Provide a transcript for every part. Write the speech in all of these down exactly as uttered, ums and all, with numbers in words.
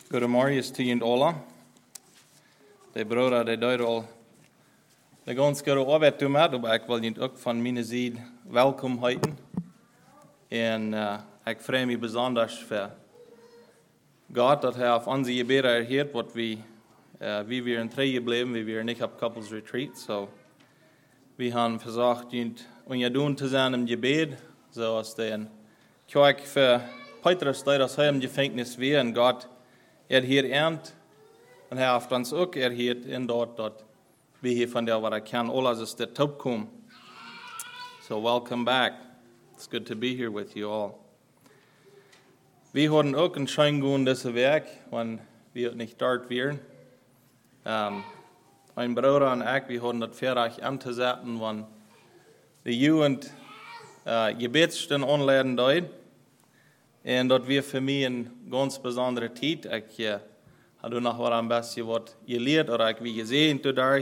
Goedemorgen til alle. De broeder, de deur al. De ganske gode arbeid du med, og jeg vil niet ook van mijn zijde welkom heten. En uh, ik vrees me besonders voor God, dat hij op onze gebeden erheert, wat we, uh, wie we in treien bleven, wie we niet op couples retreat. So, we hebben versucht, om je doen te zijn im gebed, zoals de in Kerk voor Petrus, die das heim Gefängnis weer, en God er hier ernt, en hij heeft ons ook erheert in dort, dat we hier van der, wat ik kan, alles is de top komen. So, welcome back. It's good to be here with you all. We hadden ook een schijn gaan deze week, wanneer we het niet dort waren. Um, mijn broer en ik, we hadden het verder aan te zetten, wanneer de jugend uh, gebedstunden aanleiden deed. En dat weer voor mij een ganz bijzondere tijd. Ik uh, had nog wel een beetje wat geleerd, of ik wie gezien toen.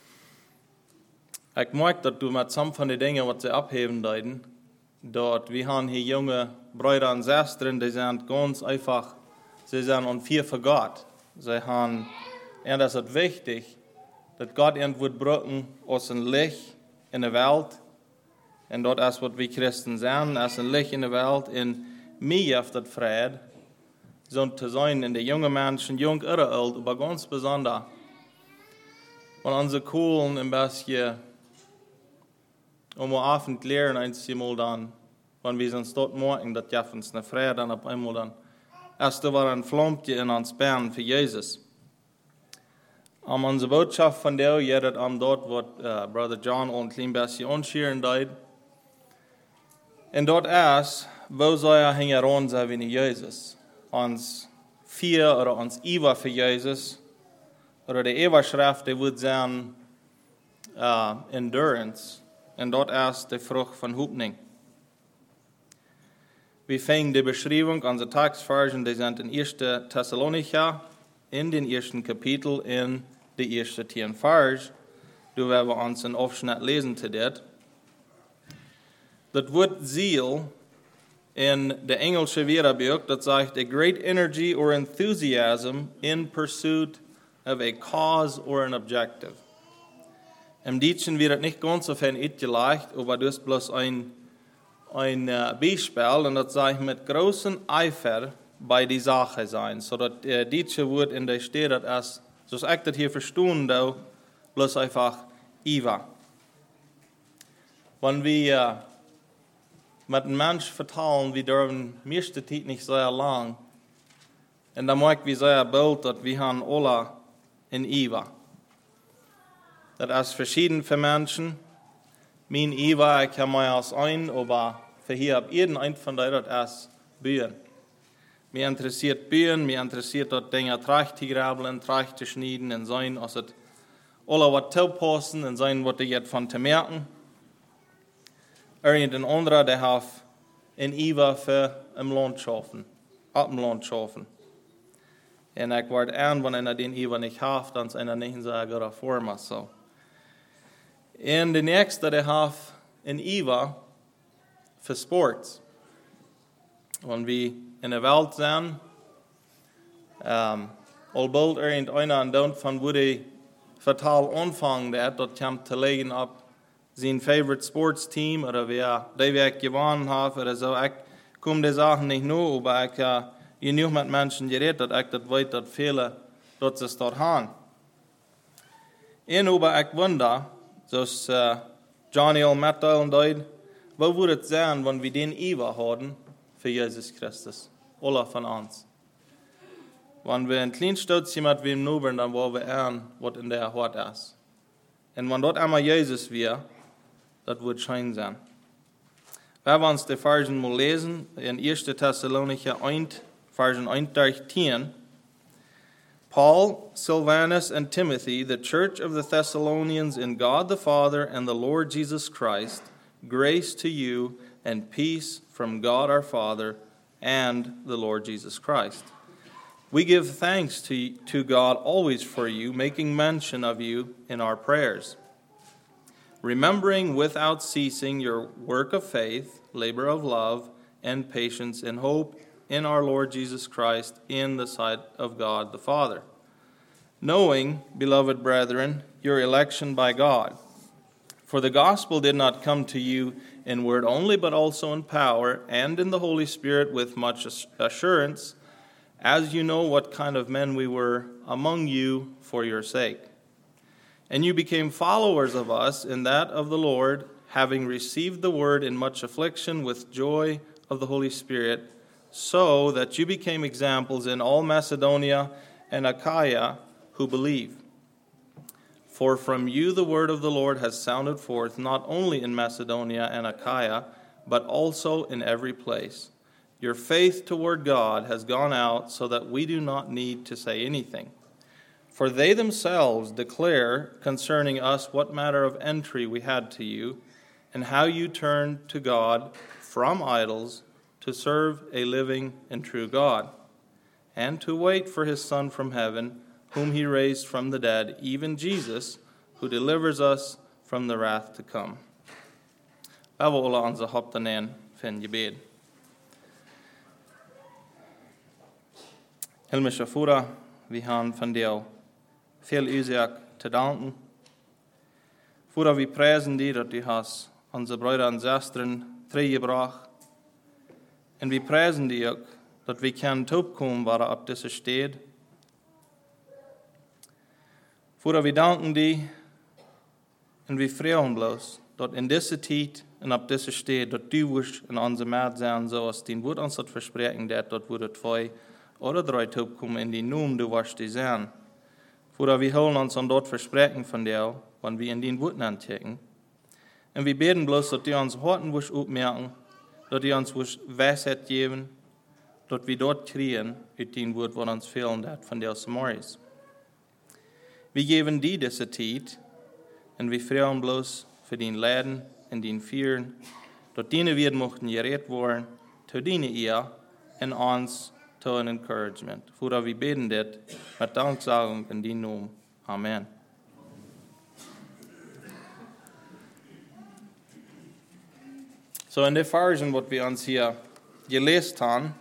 Ik merk dat du met some van de dingen wat ze opheven deden, dat we hebben hier jonge broeder en zusteren, die zijn ganz einfach, sie zijn on vier voor God. Ze hebben, en dat is het wichtig, dat God ihnen wordt brengen als een licht in de wereld. En dat is wat we christen zijn, als een licht in de wereld. En mij heeft dat vrede, zo te zijn in de jonge mensen, jong oder oud, maar ganz bijzonder. Want onze koelen een beetje, om we avond leren, eenmaal dan, wanneer we zijn tot morgen, dat geeft ons een vrede, dan op eenmaal dan, als er wel een vlampje in ons baan voor Jezus. Om onze boodschap van jou, je dat aan dat wat uh, Brother John al een klein beetje onscheren deed. En dat is, wo zou je hingen rond zijn wie Jezus? Ons vier oder ons Iwa voor Jezus, oder de Ewa-schrift, die wordt zijn uh, endurance. En dat is de vrucht van hoopning. We vingen de beschrijving, onze tekstversen, die zijn in eerste Thessalonica, in den eersten Kapitel, in de eerste tien vers. Du werden we ons een afschnitt lezen te dit. Dat woord ziel in de Engelse Weerbuch, dat zegt a great energy or enthusiasm in pursuit of a cause or an objective. Im Deutschen wird es nicht ganz so viel uitgelegd, aber das ist bloß ein, ein uh, Beispiel, und das sagt mit großem Eifer bei die Sache sein. So das uh, deutsche Wort in der steht, das ist, so ich das hier verstehen, da bloß einfach Iva. Wenn wir uh, mit einem Menschen vertalen, wir dürfen meiste Zeit nicht sehr lang, und dann mag wir sehr bald, dass wir haben alle in Iva. Das ist verschieden für Menschen. Mein Iva, ich habe mir als ein, aber für hier ab jeden ein von denen, das ist Bühnen. Mir interessiert Bühnen, mir interessiert dort Dinge tracht zu grabeln, tracht zu schneiden und sein, als es alle was zu passen und sein, was die jetzt von zu merken. Irgendein anderer, der hat ein Iva für im Land schaffen, ab dem Land schaffen. Und ich werde an, wenn einer den Iva nicht hat, dann ist einer nicht in so einer guten Form. So. Und der nächste, der hat ein Iva für Sports. Wenn wir in der Welt sind, ähm, albald irgendeiner an dem von wo die fatal anfangen, der dort kommt zu legen ab sein favorite Sports Team oder wer die Weg gewonnen hat oder so. Ich komme die Sachen nicht nur, aber ich habe uh, genug mit Menschen geredet, dass ich das weiß, dass viele dort es dort haben. Und aber ich wundere, zoals uh, Johnny al mitteilen deed, wo würde es sein, wenn wir den Iwa haben für Jesus Christus? Alle von uns. Wenn wir ein kleines Stützchen mit wem nubern, dann wollen wir an, was in der Hort ist. Und wenn dort einmal Jesus wäre, das wird schön sein. Wir werden uns die Versen mal lesen, in erste Thessalonicher eins, Versen eins durch zehn. Paul, Silvanus, and Timothy, the church of the Thessalonians in God the Father and the Lord Jesus Christ, grace to you and peace from God our Father and the Lord Jesus Christ. We give thanks to, to God always for you, making mention of you in our prayers, remembering without ceasing your work of faith, labor of love, and patience in hope in our Lord Jesus Christ in the sight of God the Father. Knowing, beloved brethren, your election by God. For the gospel did not come to you in word only, but also in power and in the Holy Spirit with much assurance, as you know what kind of men we were among you for your sake. And you became followers of us in that of the Lord, having received the word in much affliction with joy of the Holy Spirit, so that you became examples in all Macedonia and Achaia who believe. For from you the word of the Lord has sounded forth, not only in Macedonia and Achaia, but also in every place. Your faith toward God has gone out, so that we do not need to say anything. For they themselves declare concerning us what manner of entry we had to you, and how you turned to God from idols to serve a living and true God, and to wait for his Son from heaven, whom he raised from the dead, even Jesus, who delivers us from the wrath to come. Vi vil alle onze hopten en fin gebed. Himmlische Vater, vi har von dir viel Ursache zu danken. Vater, vi preisen dir, dass du hast unsere Brüder und Schwestern freigebracht. Und wir preisen dir, dass wir können zurückkommen, was auf dieser steht. Vater, wir danken dir und wir freuen bloß, dass in dieser Zeit und auf dieser steht, dass du wirst in unserem März sein, so als dein Wort uns das versprechen, dass dort wurde zwei oder drei zurückkommen in die Namen, du wirst die sein. Vater, wir holen uns an dort Versprechen von dir, wenn wir in dein Wort anchecken. Und wir beten bloß, dass du uns Horten wirst aufmerken, dass du uns wirst Weisheit geben, dass wir dort kriegen, mit dein Wort, was uns fehlen hat von dir Morgens. Wir geben dir diese Zeit und wir freuen bloß für dein Leben und dein Führen, dass deine Werte mochten geredet werden, zu deine Ehe und uns zu ein Encouragement. Vater, wir beten das mit Danksagung in deinem Namen. Amen. So in der Version, was wir uns hier gelesen haben,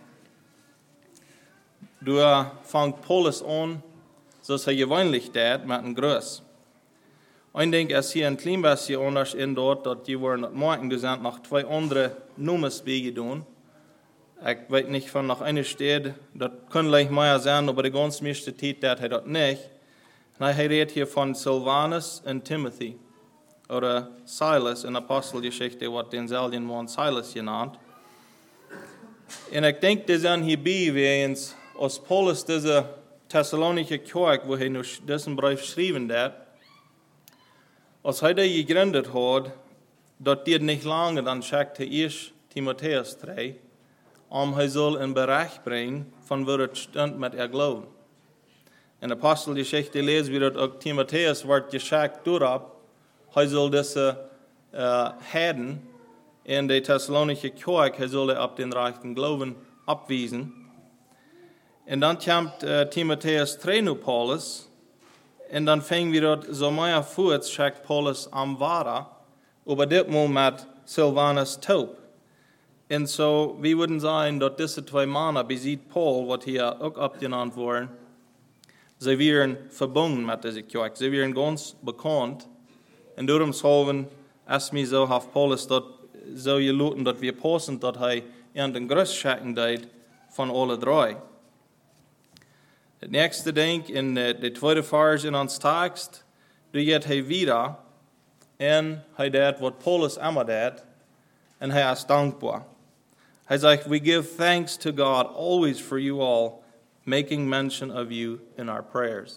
da fängt Paulus an, so er gewöhnlich tät, mit einem Gruß. Ich denke, es ist hier ein klein bisschen anders in dort, dass die wurden morgen gesagt, noch zwei andere Nummers beigedun. Ich weiß nicht von noch einer steht, das kann gleich mehr sein, aber die ganz meiste Zeit tät er das nicht. Und er redet hier von Silvanus und Timothy. Oder Silas in Apostelgeschichte, was den selben Mann Silas genannt. Und ich denke, die sind hierbei, wie uns aus Paulus diese Thessalonische Kirche, wo er nur diesen Brief geschrieben hat, als er die gegründet hat, dass die nicht lange dann schickte ich Timotheus drei, um er soll in Bereich bringen, von wo es stand mit er Glauben. In der Apostelgeschichte lesen wir, dass auch Timotheus wird geschickt durch, er soll diese äh, Herden in der Thessalonische Kirche, er soll auf den rechten Glauben abwiesen. Und dann kommt äh, Timotheus drei nu Paulus, und dann fängt wir dort so mehr fort, schickt Paulus am Vara, aber das mal mit Silvanus taub. Und so, wir würden sagen, dass diese zwei Männer, besieht Paul, was hier auch abgenannt worden, sie wären verbunden mit dieser Kirche, sie wären ganz bekannt. Und darum sollen es mir so auf Paulus dort so geluten, dass wir passen, dass er in den Größschatten deed von alle drei. Das nächste Ding in der de tweede Vers in ons Text, da geht er wieder und er deed was Paulus immer deed und er ist dankbar. Er sagt, we give thanks to God always for you all, making mention of you in our prayers.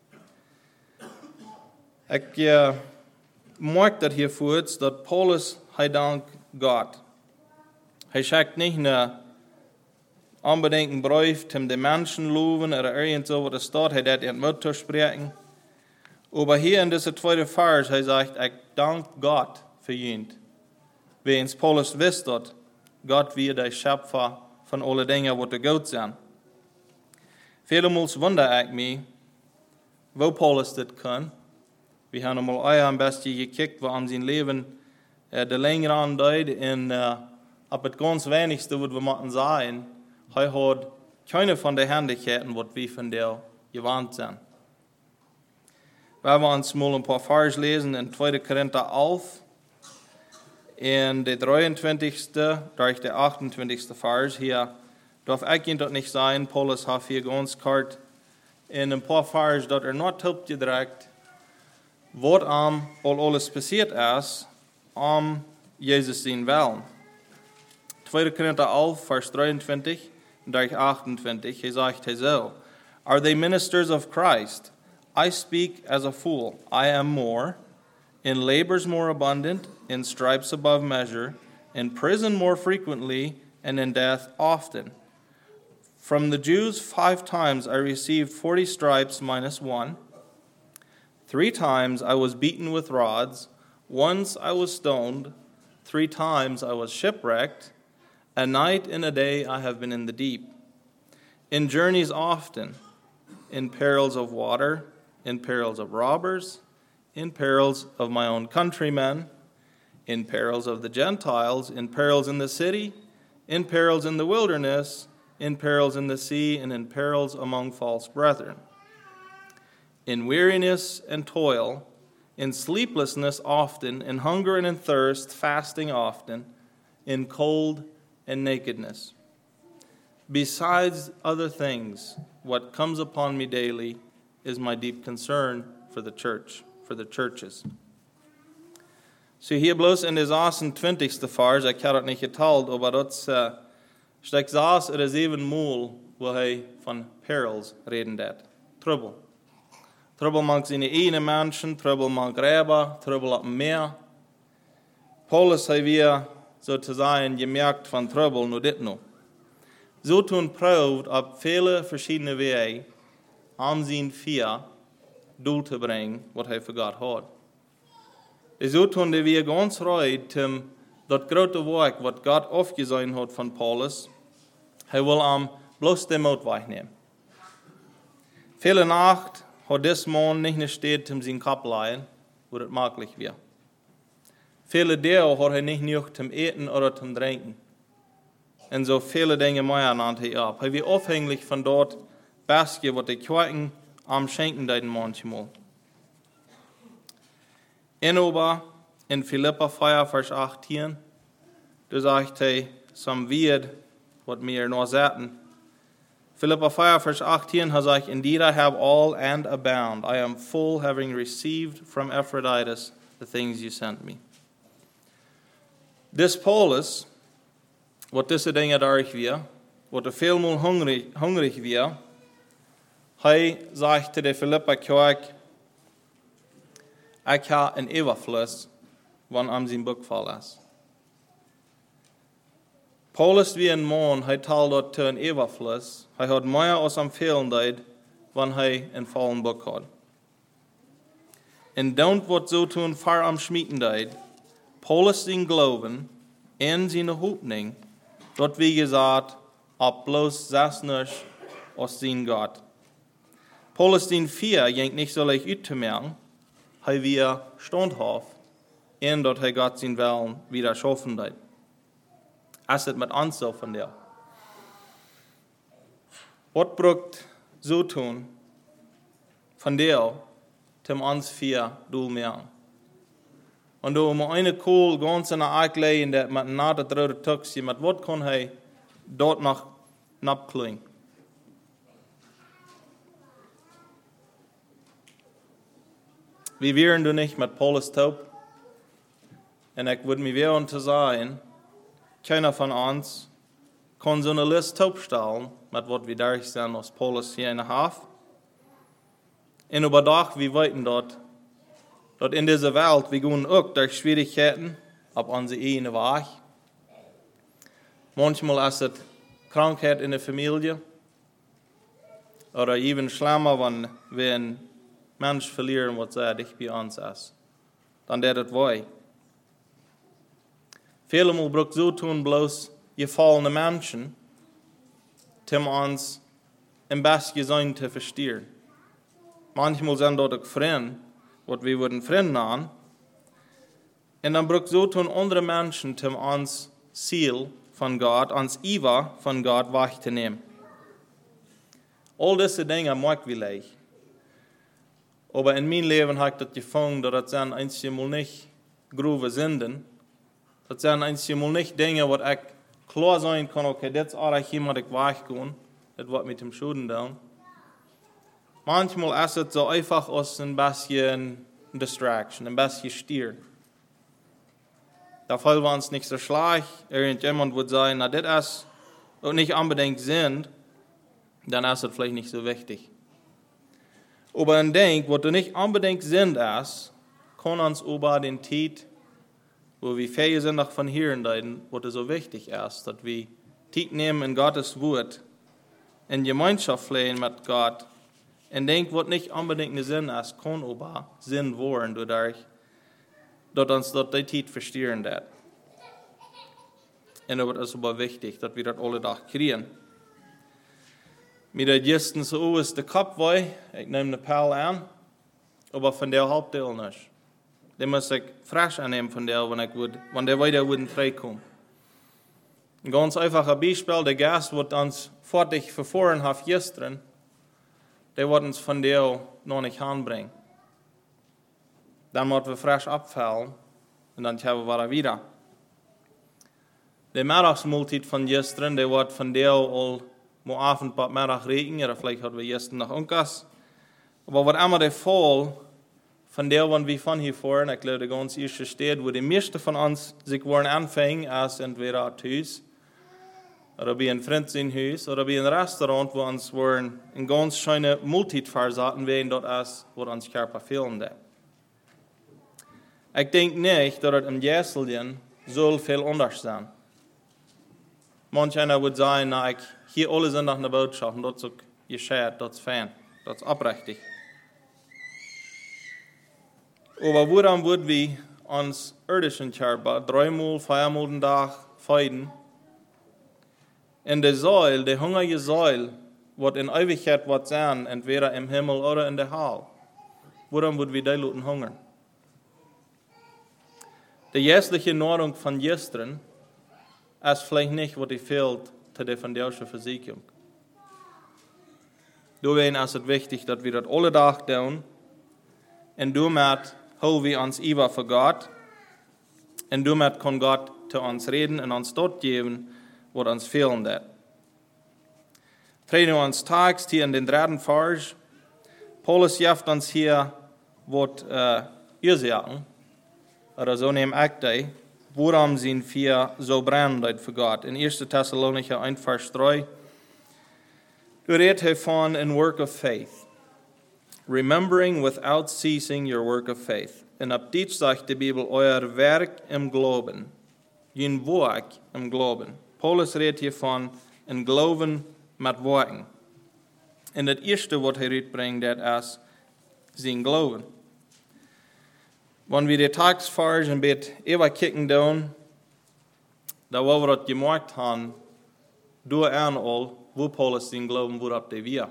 Ich uh, mag das hier voort, dass Paulus, er dankt Gott. Er schickt nicht nur unbedingt einen Brief, um den Menschen loben oder irgend so, was steht, er hat ihn mit zu sprechen. Aber hier in dieser zweiten Vers, er sagt, ich danke Gott für ihn. Wie uns Paulus wisst, dass Gott wie der Schöpfer von allen Dingen, die gut sind. Vielmals wundere ich mich, wo Paulus das kann. Wir haben einmal euer am besten gekickt, wo an sein Leben äh, der längere andeutet und äh, ab das ganz wenigste, was wir machen sagen, er hat keine von den Händigkeiten, was wir von der gewandt sind. Wenn wir uns mal ein paar Vers lesen in zweiter Korinther elf, in der dreiundzwanzigsten durch der achtundzwanzigsten Vers, hier darf ich das nicht sein, Paulus hat hier ganz kort in ein paar Vers, dass er nicht aufgedrückt, was am alles passiert ist, am Jesus sein Willen. zweiter Korinther elf, Vers dreiundzwanzig durch achtundzwanzig, er sagt er so, Are they ministers of Christ? I speak as a fool. I am more, in labors more abundant, in stripes above measure, in prison more frequently, and in death often. From the Jews five times I received forty stripes minus one. Three times I was beaten with rods. Once I was stoned. Three times I was shipwrecked. A night and a day I have been in the deep. In journeys often, in perils of water, in perils of robbers, in perils of my own countrymen, in perils of the Gentiles, in perils in the city, in perils in the wilderness, in perils in the sea, and in perils among false brethren. In weariness and toil, in sleeplessness often, in hunger and in thirst, fasting often, in cold and nakedness. Besides other things, what comes upon me daily is my deep concern for the church, for the churches. So hier bloß in des achtundzwanzigsten Vers, ich habe das nicht geteilt, aber das uh, steckt sechs oder sieben Mal, wo er von Perils reden hat. Trouble. Trouble mag seine eigenen Menschen, Trouble mag Gräber, Trouble auf dem Meer. Paulus hat wir sozusagen gemerkt von Trouble, nur das noch. So tun probt auf viele verschiedene Wege, um sein vier Doel te brengen, wat hij voor God had. So tun wir ganz reut, um dat grote werk, wat God aufgesehen hat von Paulus, hij will am bloß den Mut wegnehmen. Viele Nacht hat des Mann nicht steht, um sein Kopf leihen, wo das möglich wäre. Viele Tage hat er nicht genug zum Eten oder zum Trinken. Und so viele Dinge mehr nannte er ab. Er war abhängig von dort, Baske, was die Kirchen am Schenken deuten manchmal. In aber in Philippa vier, Vers achtzehn, da sagt er, some weird, was mir noch sagten. Philippa vier, Vers achtzehn, er sagt, Indeed I have all and abound. I am full, having received from Epaphroditus the things you sent me. This Paulus, wat diese Dinge dadurch wir, wat er vielmal hungrig, hungrig wir, hij sagte der Philippa Kirche, ich habe ein Überfluss, wann am sein Buch fall ist. Paulus wie ein Mann, hij talt dort zu ein Überfluss, hij hat mehr als am Fehlen deed, wann hij ein fallen Buch hat. Und don't wat so tun, far am Schmieden deed, Paulus sein Glauben in seine Hoffnung, dort wie gesagt, ab bloß das nicht aus sein Gott. Paulus den vier ging nicht so leicht auszumerken, er wir standhaft, und dort er Gott sein Willen wieder schaffen hat. Es ist mit uns so von der. Was braucht so tun, von der, zum uns vier du merken. Und du um eine Kohl ganz in der Ark legen, der mit nader drode Tuxie, mit was kann er dort noch abklingen? Wir wären du nicht mit Paulus taub. Und ich würde mir wehren zu sagen, keiner von uns kann so eine Liste taub stellen, mit was wir da sind, aus Paulus hier in der Haft. Und überdacht, wir weiten dort, dort in dieser Welt, wir gehen auch durch Schwierigkeiten auf unsere eigene Weg. Manchmal ist es Krankheit in der Familie. Oder even schlimmer, wenn wir einen Mensch verlieren, was er dich bei uns ist. Dann der das weh. Viele Mal braucht so tun bloß gefallene Menschen, um uns im besten Sein zu verstehen. Manchmal sind dort auch Freunde, was wir würden Freunde nennen. Und dann braucht so tun andere Menschen, um uns Ziel von Gott, ans Iwa von Gott wahrzunehmen. All diese Dinge mag ich leicht. Aber in meinem Leben habe ich das gefunden, dass das sind einmal nicht grove Sünden. Das sind einmal nicht Dinge, wo ich klar sein kann, okay, das ist auch jemand, ich weggehen. Das wird mit dem Schuden tun. Manchmal ist es so einfach als ein bisschen Distraction, ein bisschen Stier. Da fallen wir uns nicht so schlecht. Irgendjemand würde sagen, na, das ist nicht unbedingt Sinn, dann ist es vielleicht nicht so wichtig. Aber ein Ding, was nicht unbedingt Sinn ist, kann uns über den Zeit, wo wir fähig sind, noch von hier in deuten, was so wichtig ist, dass wir Zeit nehmen in Gottes Wort, in Gemeinschaft pflegen mit Gott, ein Ding, was nicht unbedingt ein Sinn ist, kann aber Sinn werden, dadurch, dass uns dort die Zeit verstehen wird. Und das ist aber wichtig, dass wir das alle Tag kriegen. Mit der Gisten so ist der Kopf weh, ich nehme eine Pell an, aber von der Hauptteil nicht. Den muss ich frisch annehmen von der, wenn, ich würd, wenn der weiter würden freikommen. Ein ganz einfaches Beispiel, der Gast wird uns fertig verfahren hat gestern, der wird uns von der noch nicht anbringen. Dann müssen wir frisch abfallen und dann haben wir wieder. Die Mittagsmahlzeit von gestern, der wird von der all am Abend bei Mittag regen, oder vielleicht hatten wir gestern noch irgendwas. Aber was immer der Fall von der, wenn wir von hier fahren, ich glaube, der ganz erste steht, wo die meisten von uns sich wollen anfangen, als entweder ein Haus, oder bei einem Freund sein Haus, oder bei einem Restaurant, wo uns wollen eine ganz schöne Mahlzeit versaten werden, dort ist, wo uns Körper fehlen. Ich denke nicht, dass es im Jesselchen so viel anders sein. Manch einer würde sagen, na, ich, hier alle sind nach einer Botschaft, und das ist gescheit, das ist fein, das ist abrechtig. Aber woran würden wir uns irdischen Körper dreimal, viermal den Tag feiden? In der Säule, der hungrige Säule, wird in Ewigkeit was sein, entweder im Himmel oder in der Hölle. Woran würden wir die Leute hungern? Die jährliche Nahrung von gestern ist vielleicht nicht, was dir fehlt, zu der von der Versicherung. Deswegen ist es wichtig, dass wir das alle Tag tun, und damit holen wir uns über für Gott, und damit kann Gott zu uns reden und uns dort geben, was uns fehlen wird. Treten wir uns Text hier in den dritten Vers. Paulus gibt uns hier, was äh, ihr sagen, oder so nehmen ich die, woran sind wir so brennend für Gott. In erster Thessalonicher eins, Vers drei, du redest von in work of faith, remembering without ceasing your work of faith. Und ab dit sagt die Bibel, euer Werk im Glauben, jen Werk im Glauben. Paulus redet hier von in Glauben mit Worten. Und das erste, was er bringt, das ist sein Glauben. Wenn wir die Tagsvers ein bisschen überkicken tun, da wo wir das gemerkt haben, durch ein all, wo Paulus den Glauben worauf der wir.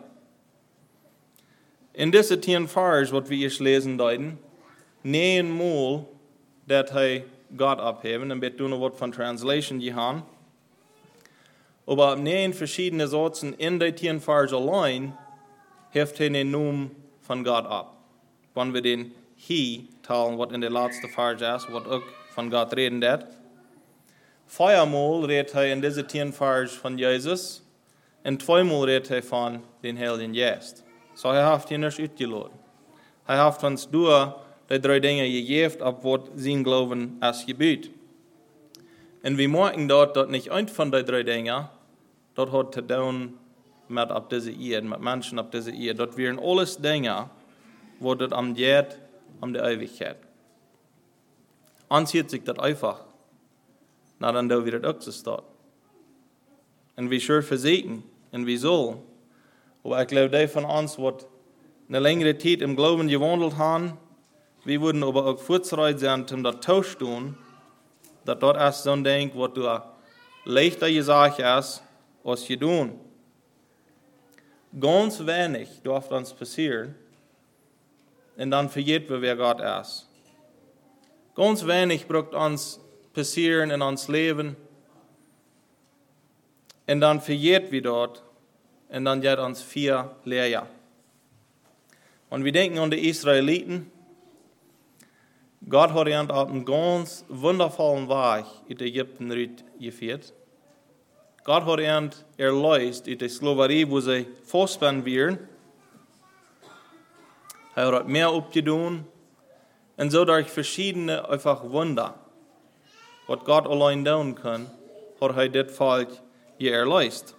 In diese zehn Vers, was wir hier lesen deuten, neunmal, dass er Gott abheben, und wir tun noch was von Translation gehabt. Aber neun verschiedene Sätze in den zehn Vers allein, hebt er den Namen von Gott ab. Wenn wir den He teilen, was in der letzten Vers ist, was auch von Gott reden wird. Viermal redet er in diese zehn Vers von Jesus, und zweimal redet er von den Heiligen Geist. So er hat ihn nicht ausgeladen. Er hat uns durch die drei Dinge gegeben, ab was sein Glauben als Gebet. Und wir merken dort, dass nicht ein von den drei Dingen, dort hat zu tun mit ab diese Erde, mit Menschen ab diese Erde. Dort wären alles Dinge, wo das am geht, um die Ewigkeit. Anzieht sich das einfach. Na, dann da wird das auch so steht. Und wir schön versiegen, und wir sollen. Aber ich glaube, die von uns, die eine längere Zeit im Glauben gewandelt haben, wir würden aber auch vorzureiten sein, um das zu tun, dass dort erst so ein Ding, was du leichter gesagt hast, als je tun. Ganz wenig darf uns passieren, und dann vergeht wir, wer Gott ist. Ganz wenig braucht uns passieren in uns Leben, und dann verjährt wir dort, und dann geht uns vier Lehrjahre. Und wir denken an die Israeliten. Gott hat ihnen auf einen ganz wundervollen Weg in Ägypten geführt. Gott hat ihnen erlöst in der Sklaverei, wo sie festgebunden waren. Er hat mehr abgetan. Und so durch verschiedene einfach Wunder, was Gott allein tun kann, hat er das Volk erlöst.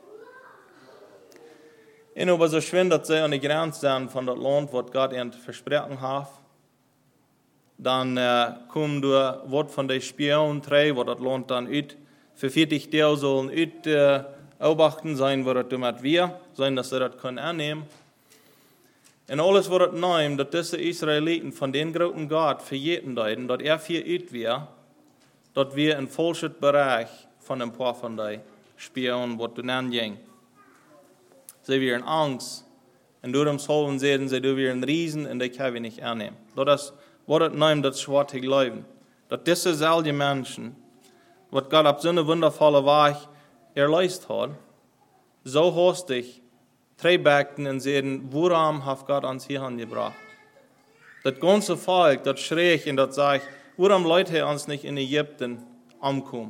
Und aber so schön, dass sie an die Grenze sind von dem Land, was Gott ihnen versprochen hat, dann äh, kommen durch Wort von den Spionen drei, wo das Land dann ut, für vierzig Tage sollen ut äh, beobachten sein, wo das damit wir, sein, dass sie das können annehmen. Und alles, was das nimmt, dass diese Israeliten von den großen Gott verjeten deuten, dass er für ut wir, dass wir in falschen Bereich von ein paar von den Spionen, was du nennen ging. Sie wären Angst, und darum sollen sie, sie du wären Riesen, und die können wir nicht annehmen. Das was das nimmt, das schwarze Glauben. Dass diese selben Menschen, was Gott auf so eine wundervolle Weise erleist hat, so hastig treibackten und sehen, woran hat Gott uns hier angebracht. Das ganze Volk, das schräg und das sagt, warum Leute uns nicht in Ägypten ankommen.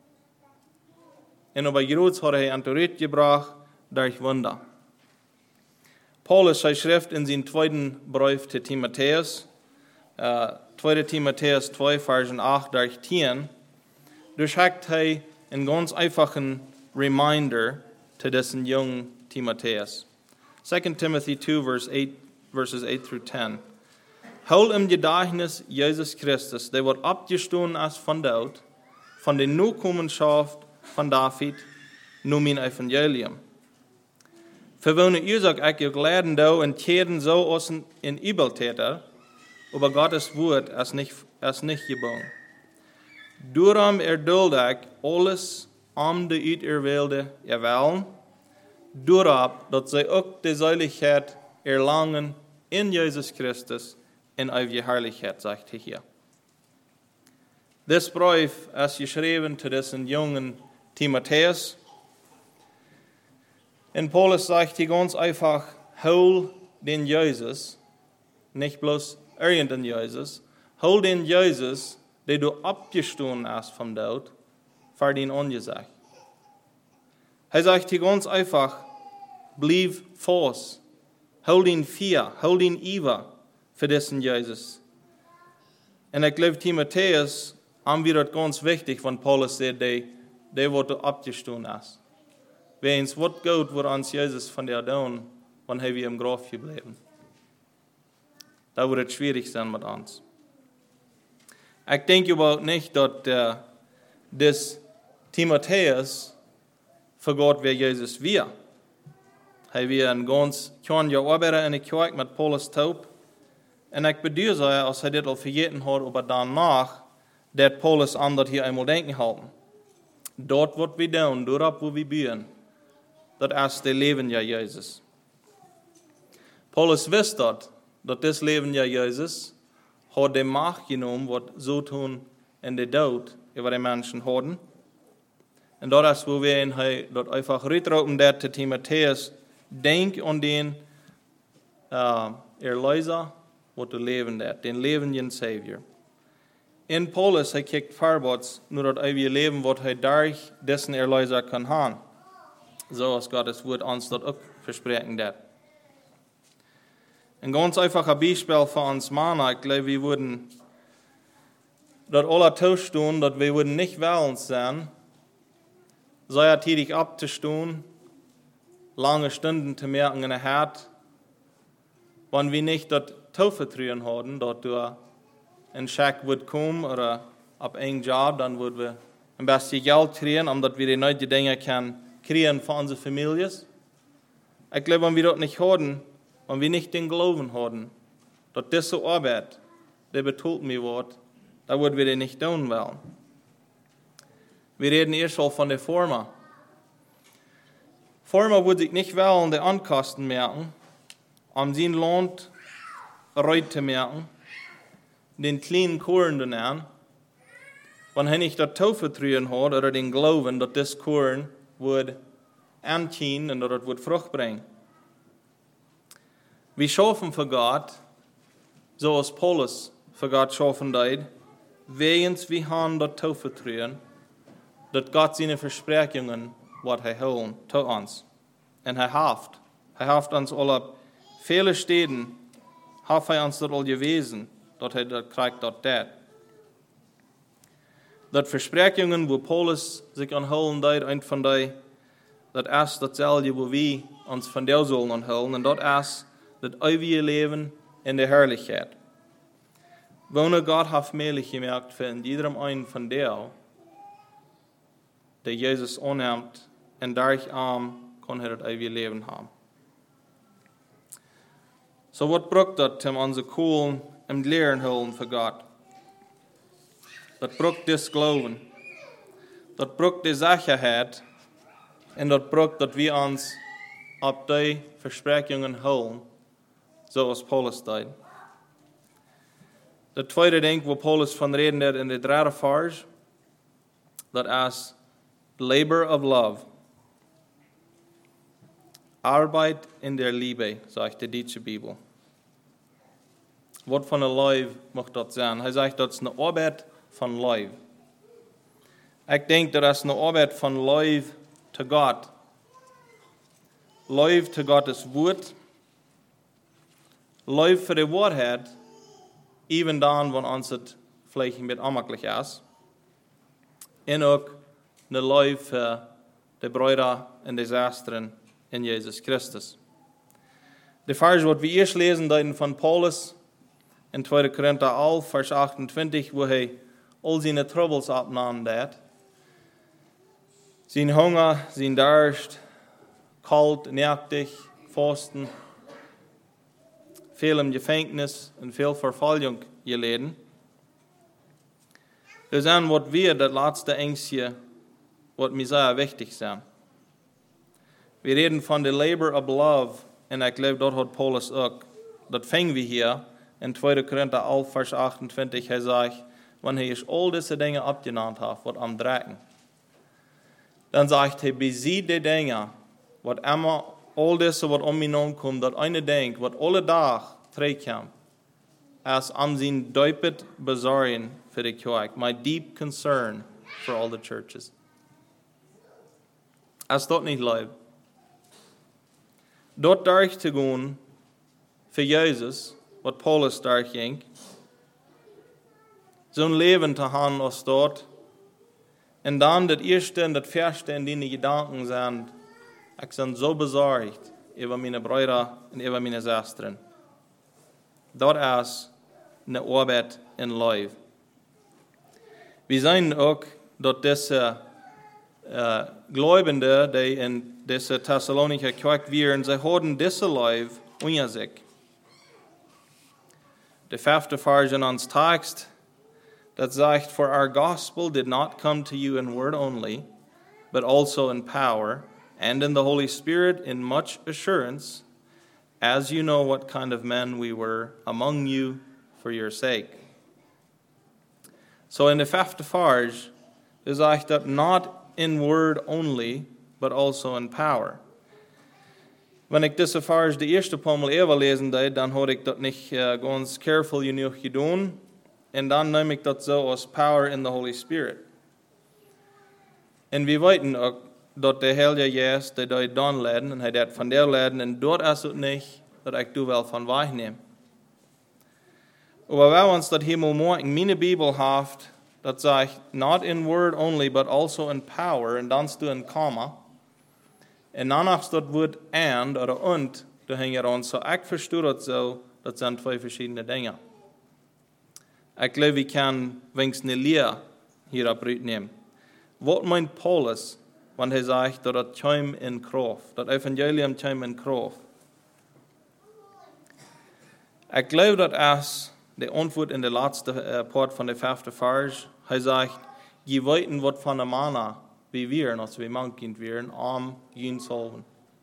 Und aber Jerusalem hat er an die gebracht durch Wunder. Paulus schreibt in seinem zweiten Brief zu Timotheus, Uh, zweiter Timotheus zwei, Versen acht durch zehn, da schickt er einen ganz einfachen Reminder zu diesen jungen Timotheus. Second Timothy two, verse eight, verses eight through ten. Hol im Gedächtnis Jesus Christus, der wird abgestoßen als von dort, von der Nachkommenschaft von David, nur mein Evangelium. Verwohne ihr sagt, ich ihr gläden da und kehren so aus in Übeltäter, aber Gottes Wort ist nicht, ist nicht gebogen. Darum erduldig alles um die Uterwählte erwählen, durab, dass sie auch die Seiligkeit erlangen in Jesus Christus in ewige Herrlichkeit, sagt er hier. Das Brief ist geschrieben zu diesen jungen Timotheus. Und Paulus sagt hier ganz einfach, hol den Jesus, nicht bloß irgendein Jesus, hol den Jesus, den du abgestoßen hast vom Tod, für den angesagt. Er sagt hier ganz einfach, blieb fast, hol den vier, hol den über für diesen Jesus. Und ich glaube, Timotheus haben wir das ganz wichtig, wenn Paulus sagt, der, der wurde abgestoßen hast. Wenn es was gut, wo uns Jesus von der tun, wenn er wir im Grab geblieben. Da wird es schwierig sein mit uns. Ich denke überhaupt nicht, dass äh, das Timotheus für Gott wer Jesus wir. Er wir ein ganz kleiner Arbeiter in der Kirche mit Paulus Taub. Und ich bedauere, als er das auch vergessen hat, aber danach, dass Paulus an das hier einmal denken halten. Dort, was wir tun, dort, wo wir bühen, das ist das Leben ja Jesus. Paulus wusste das, dass das Leben ja Jesus hat die Macht genommen, was so tun in der Tod über die Menschen hatten. Und das ist, wo wir ihn dort einfach rüberrauben, der zu Timotheus, denk an den uh, Erlöser, was du leben der, den lebenden Savior. In Paulus, er kijkt vorwärts, nur das ewige Leben, was er durch dessen Erlöser kann haben. So ist Gottes Wort uns dort auch versprechen wird. Ein ganz einfacher Beispiel für uns Männer, ich glaube, wir würden dort alle tauschen, dass wir würden nicht wollen sein, sei tätig abzustehen, lange Stunden zu merken in der Herd, wenn wir nicht das Tauvertrauen haben, dass du ein Scheck wird kommen oder ab einem Job, dann würden wir ein bisschen Geld kriegen, um dass wir die neuen Dinge können kriegen für unsere Familien. Ich glaube, wenn wir das nicht haben, wenn wir nicht den Glauben haben, dass diese Arbeit, die betont mir wird, da würden wir die nicht tun wollen. Wir reden erst schon von der Firma. Firma würde sich nicht wollen, die Ankosten merken, um sein Land reut zu merken, den kleinen Korn zu nehmen, wenn er nicht das Tauvertrauen hat oder den Glauben, dass das Korn wordt aankien en dat het wordt vrucht brengen. We schaffen voor God, zoals Paulus voor God schaffen deed, wegens we han dat toevertrouwen, dat God zijn versprechingen wat hij houden tot ons. En hij haft. Hij haft ons al op vele steden, heeft hij ons dat al gewezen, dat hij dat krijgt dat deed. Dat versprechingen, wo Paulus zich aanhouden deed, een van die, dat is datzelfde, wo we ons van jou zullen aanhouden, en dat is dat eeuwige leven in de herrlichheid. Wanneer God heeft mogelijk gemaakt voor iedereen een van jou, die Jezus aanneemt, en daarom kan hij het eeuwige leven hebben. So wat brukt dat om onze koelen en leren houden voor God? Dat brukt dit geloven. Dat brukt de zekerheid. En dat brukt dat we ons op die versprechingen houden, zoals Paulus deed. De tweede ding waar Paulus van reden deed in de derde vers, dat is labor of love. Arbeid in der Liebe, zegt de Duitse Bibel. Wat van een lief mag dat zijn? Hij zegt dat is een arbeid van lief. Ik denk dat is een arbeid van lief te God. Lief te Gottes woord. Lief voor de waarheid, even dan wanneer ons het vielleicht een beetje onmakkelijk is. En ook een lief voor de broeder en de zusteren in Jezus Christus. De vers wat we eerst lezen van Paulus in tweede Korinther elf, vers achtentwintig, wo hij al zijn troubles opnam deed. Zijn Hunger, zijn Durst, kalt, naaktig, vasten, veel im Gefängnis en veel vervolging geleden. Dus aan wat weer dat laatste engstje, wat mij zeer wichtig zijn. We reden van de labor of love, en ik geloof dat had Paulus ook. Dat vingen we hier in tweede Korinther elf, vers achtentwintig. Hij zegt, wanneer hij al deze dingen opgenoemd heeft, wat am draken. Dan zegt hij, beziet die dingen, wat immer, al deze wat om me heen komt, dat eine denk, wat alle dag terugkomt, als am zijn duipet bezorgen voor de kerk. My deep concern for all the churches. Als dat niet leuk. Dat daar te gaan voor Jezus, wat Paulus daar ging, zo'n leven te hebben als dat, en dan dat eerste en dat verste in die gedanken zijn, ik ben zo bezorgd over mijn broeder en over mijn zusteren. Dat is een arbeid in life. We zijn ook dat deze uh, Gläubende, die in deze Thessalonische kerk waren, zij hadden deze life onder zich. De vijfde vers in ons tekst, dat zegt, for our gospel did not come to you in word only, but also in power, and in the Holy Spirit in much assurance, as you know what kind of men we were among you for your sake. So in the fifth verse, is zegt that not in word only, but also in power. Wenn ik deze vers de eerste pommel even lezen deed, dan had ik dat niet uh, ganz careful genoeg gedaan. En dan neem ik dat zo als power in the Holy Spirit. En we weten ook dat de Heilige Geest, die dat dan leiden, en hij dat van der leiden, en dat is het niet, dat ik doe wel van wegneem. Maar wij ons dat helemaal morgen, mijn Bibel heeft, dat zegt, not in word only, but also in power, en dan stu een komma. En dan is dat woord and, oder und, da hing er aan. So ik verstoor dat zo, dat zijn twee verschillende dingen. Ik geloof, ik kan wenigstens een leer hierop uitnemen. Wat meint Paulus, wanneer hij zegt dat het kwam in kracht, dat evangelium kwam in kracht? Ik geloof dat als de antwoord in de laatste uh, part van de vijfde vers, hij zegt, je weten wat van de manna wie wir, als we mankind wären, om geen salven.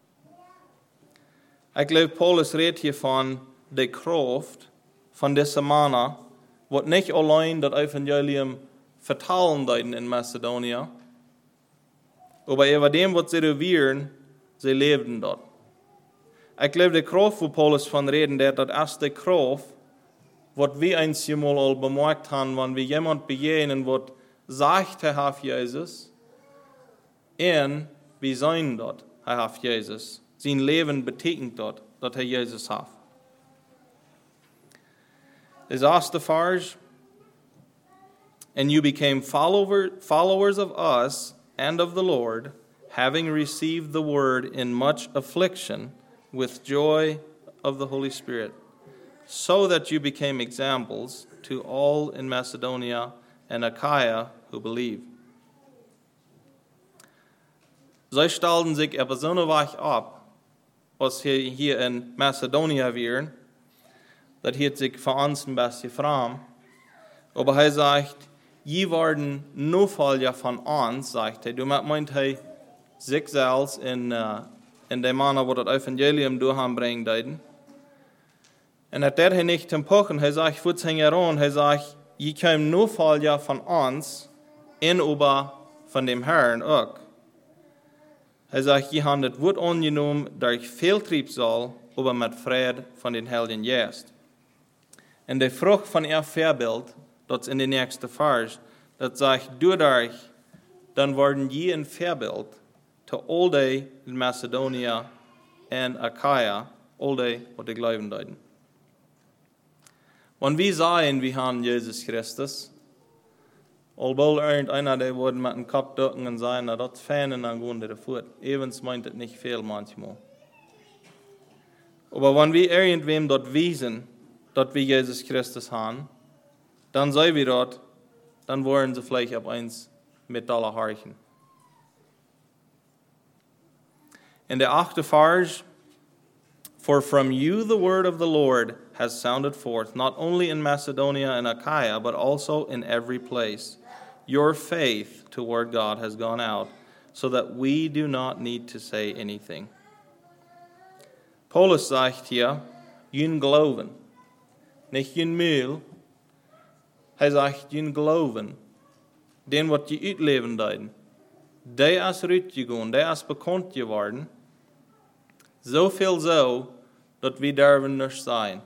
Ik geloof, Paulus redt hier van de kracht van deze manna, wat niet alleen dat evangelium vertalen deed in Macedonië, Aber über dem, was sie revieren, sie lebten dort. Ich glaube, die Kraft, wo Paulus von reden, der das erste Kraft, was wir einmal all bemerkt haben, wenn wir jemand begegnen, was sagt, Herr hat Jesus, und wir sein dort, Herr hat Jesus. Sein Leben betekent dort, dass Herr Jesus hat. Das erste Vers, and you became follower, followers of us and of the Lord, having received the word in much affliction, with joy of the Holy Spirit, so that you became examples to all in Macedonia and Achaia who believe. Sie stellten sich aber so weit ab, was hier, hier in Macedonia wären, das hielt sich für uns ein bisschen fram. Aber er sagt, je werden nur Folger von uns, sagt er. Du meint er, sich selbst in, uh, in der Mann, wo das Evangelium durchbringen deuten. Und er hat nicht zum Pochen, er sagt, ich würde heran, er sagt, je kommen nur Folger von uns, in aber von dem Herrn auch. Er sagt, je haben das Wort angenommen, durch viel Triebsal, aber mit Frieden von den Helden jetzt. Und die Frucht von ihr Vorbild, das in den nächsten Vers, das sagt, dadurch, dann werden je ein Vorbild zu all die in Macedonia und Achaia, all die, was die glauben deuten. Wenn wir sagen, wir haben Jesus Christus, obwohl irgendeiner, der würde mit dem Kopf drücken und sagen, na, das Fähnen dann gehen die Furt. Evans meint es nicht viel manchmal. Aber wenn wir irgendwem dort wiesen, dass wir Jesus Christus haben, dann sei wir dort, dann wollen sie vielleicht ab eins mit aller horchen. In der achte Vers, for from you the word of the Lord has sounded forth, not only in Macedonia and Achaia, but also in every place. Your faith toward God has gone out, so that we do not need to say anything. Paulus sagt hier, jün Glauben, nicht jün Mühl. Er sagt, jün Glauben, den wat je uitleven deuten. Der ist rausgegangen, der ist bekannt geworden. So viel so, dass wir dürfen nicht sein.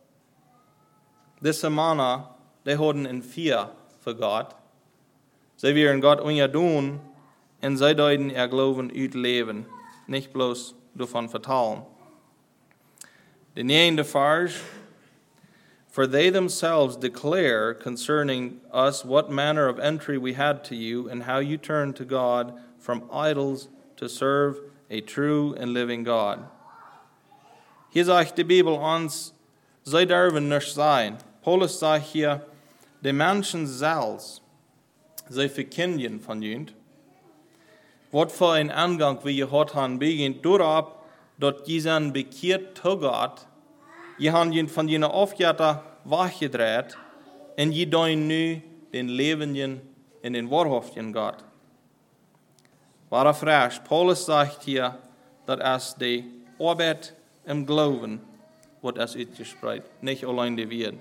Diese Männer, die hatten ein Vier für Gott. Sie wären Gott ungedun und sie deuten ihr Glauben ausleben, nicht bloß davon vertellen. Der neunte Vers, for they themselves declare concerning us what manner of entry we had to you, and how you turned to God from idols to serve a true and living God. Hier sagt die Bibel uns, sie dürfen nicht sein. Paulus sagt hier, die Menschen selbst, sie verkündigen von jünd, was für ein Angang wir gehabt haben, beginnt darauf, dass die sind bekehrt zu Gott, die haben jünd von jener Aufgabe weggedreht, und die deuten nu den Lebenden in den wahrhaftigen Gott. Wahre Frage, Paulus sagt hier, dass es die Arbeit im Glauben, wird es ausgesprochen, nicht allein die Werden.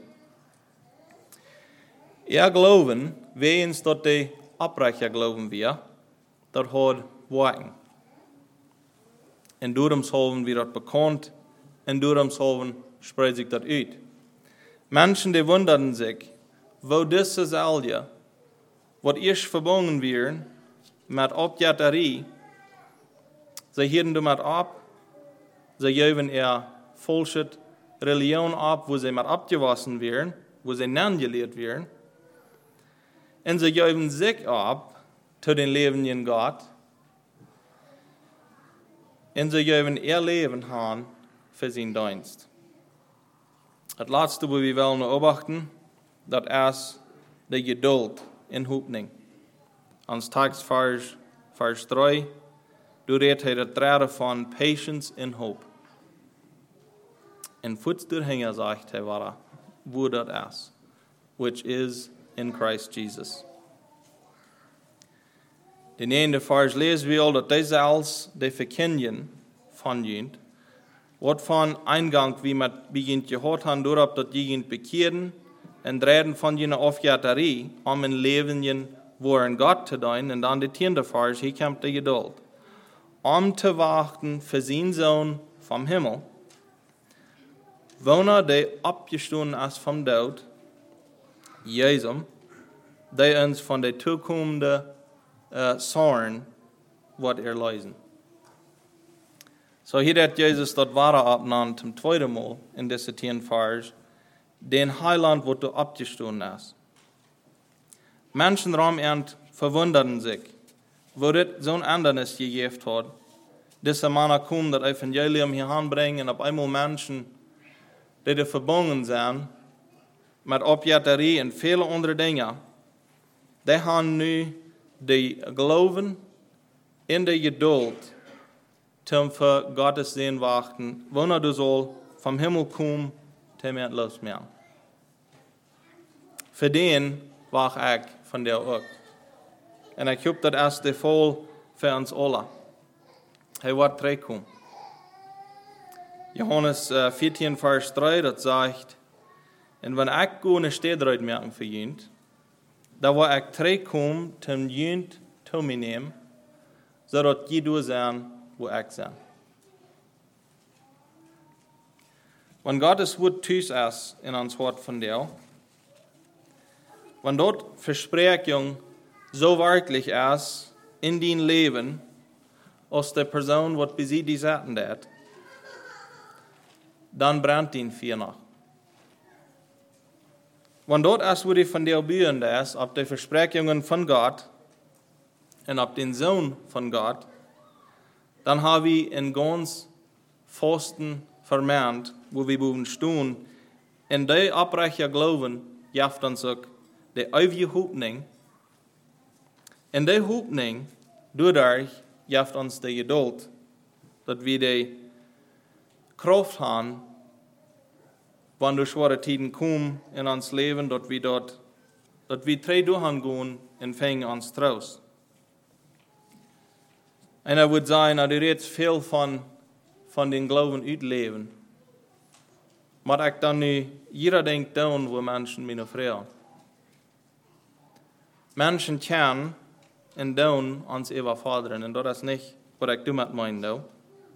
Ihr Glauben, wer uns dort die Abbrecher glauben wir, dort hat Wagen. Und darum wir dort bekannt, und darum spricht sich das aus. Menschen, die wunderten sich, wo diese Salje, was erst verbunden werden, mit Objetterie, sie hielten damit ab, sie geben ihr falsche Religion ab, wo sie mit abgewaschen werden, wo sie nangelehrt werden, und sie geben sich ab zu den lebenden Gott, und sie geben ihr Leben an für seinen Dienst. Das letzte, wo wir wollen beobachten, das ist die Geduld in Hoffnung. Ans Text Vers, Vers drei, du redest hier der von Patience in Hope. In Futs durchhänger sagt er, war wo das ist, which is in Christ Jesus. Den neunten Vers lesen wir, dass diese als die verkündigen von jünd, was von Eingang, wie man beginnt gehört haben, darauf, dass die jünd bekehren und reden von jener Aufgaterie, um ein Leben woorden Gott te doen, en dan de tiende vers, hier komt de geduld. Om te wachten voor zijn Zoon vom Himmel, wanneer de opgestonden is vom dood, Jezus, die ons van de toekomende uh, zorgen wordt erlezen. So hier hat Jesus dat ware opnannt zum tweiten Mal in deze tien vers, den Heiland wordt er opgestonden is. Menschen raumend verwunderten sich, wo dit zo'n Ändernis gegeven hat. Diese Männer kommen das Evangelium hier anbringen und auf einmal Menschen, die da verbunden sind, mit Objetterie und viele andere Dinge, die haben nu die Glauben in die Geduld, zum für Gottes Sehen warten, wanneer du soll vom Himmel kommen, zum er los mehr. Für den war ich von der auch. Und ich hoffe, das ist der Fall für uns alle. Er wird zurückkommen. Johannes vierzehn, Vers drei, das sagt, und wenn ich eine Stedreit merken für jünd, da war ich zurückkommen, zum jünd zu mir nehmen, so dass die du sein, wo ich sein. Wenn Gottes Wort tüß ist in uns Wort von dir, wenn dort Versprechung so wirklich ist in dein Leben, als der Person, die bei sie die Sachen hat, dann brennt ihn viel nach. Wenn dort ist, wo die von dir bühren ist, ob die Versprechungen von Gott und ob den Sohn von Gott, dann haben wir in ganz Pfosten vermeint, wo wir boven stehen, in die abbrecher Glauben, jaft uns auch die ewige Hoffnung. In die Hoffnung, dadurch jaft uns die Geduld, dass wir die Kraft haben, wenn durch schwere Zeiten kommen in uns Leben, dass wir dort, dass wir drei durchgehen und fängen uns Trost. Einer würde sagen, du redest viel von, von den Glauben utleben. Maar ich dann nu jeder denkt tun, wo Menschen mich fragen. Menschen kennen und tun uns überfordern. Und das ist nicht, was ich damit meine.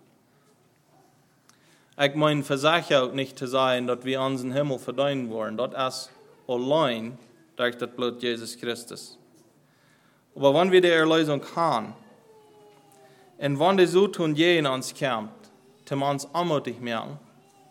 Ich meine für sich auch nicht zu sagen, dass wir unseren Himmel verdienen wollen. Das ist allein durch das Blut Jesus Christus. Aber wenn wir die Erlösung haben, und wenn die so tun, je in uns kommt, zum uns anmutig merken,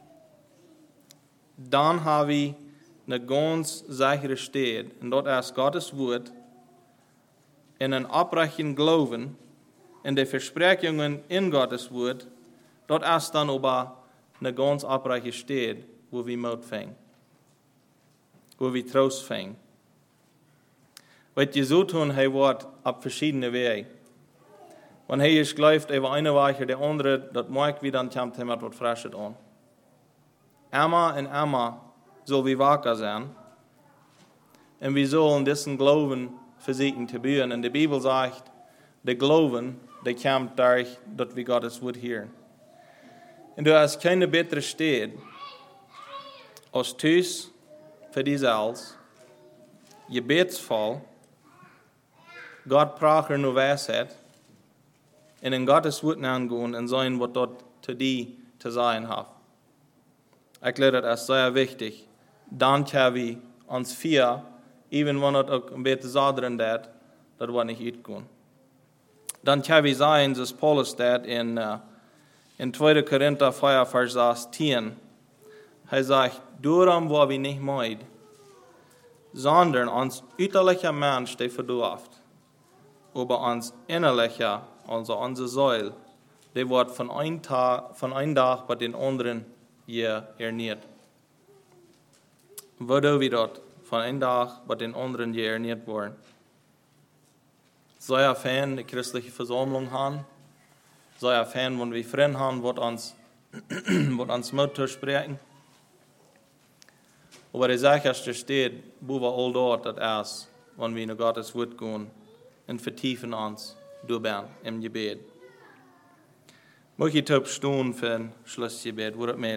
dann haben wir eine ganz sichere Stelle, und das ist Gottes Wort, in einen abbrechen Glauben, in die Versprechungen in Gottes Wort, dort ist dann aber eine ganz abbreche Stelle, wo wir Mut fängen, wo wir Trost fängen. Was wir so tun, er wird auf verschiedene Wege. Wenn er ist glaubt, über eine Weiche, der andere, das mag wie dann kommt, er wird Fresches an. Immer und immer soll wir wacker sein. Und wir sollen diesen Glauben versuchen zu bühren. Und die Bibel sagt, der Glauben, der kommt dadurch, dass wir Gottes Wort hören. Und du hast keine bessere Stelle, als Tüß für dich selbst, gebetsvoll, Gott braucht nur Weisheit, und in Gottes Wort angehen und sein, was dort zu dir zu sein hat. Ich glaube, das ist sehr wichtig. Dann können wir uns vier, even wenn es auch ein bisschen sadren dat, das wird nicht utgehen. Dann können wir sein, dass Paulus das in, uh, in zweiter Korinther vier, Vers zehn, er sagt, darum war wir nicht meid, sondern uns äußerlicher Mensch, der verdurft, aber uns innerlicher, also unsere Säule, der wird von einem Tag, von einem Tag bei den anderen hier ernährt. Wo do wir dort von einem Tag bei den anderen hier ernährt worden? Sei ein Fan, die christliche Versammlung haben, sei ein Fan, wenn wir Freunde haben, wird uns, wird uns Mut sprechen. Aber die sicherste steht, wo wir all dort, das ist, wenn wir in Gottes Wort gehen und vertiefen uns durch im Gebet. Möchte ich top stehen für ein Schlussgebet, wo das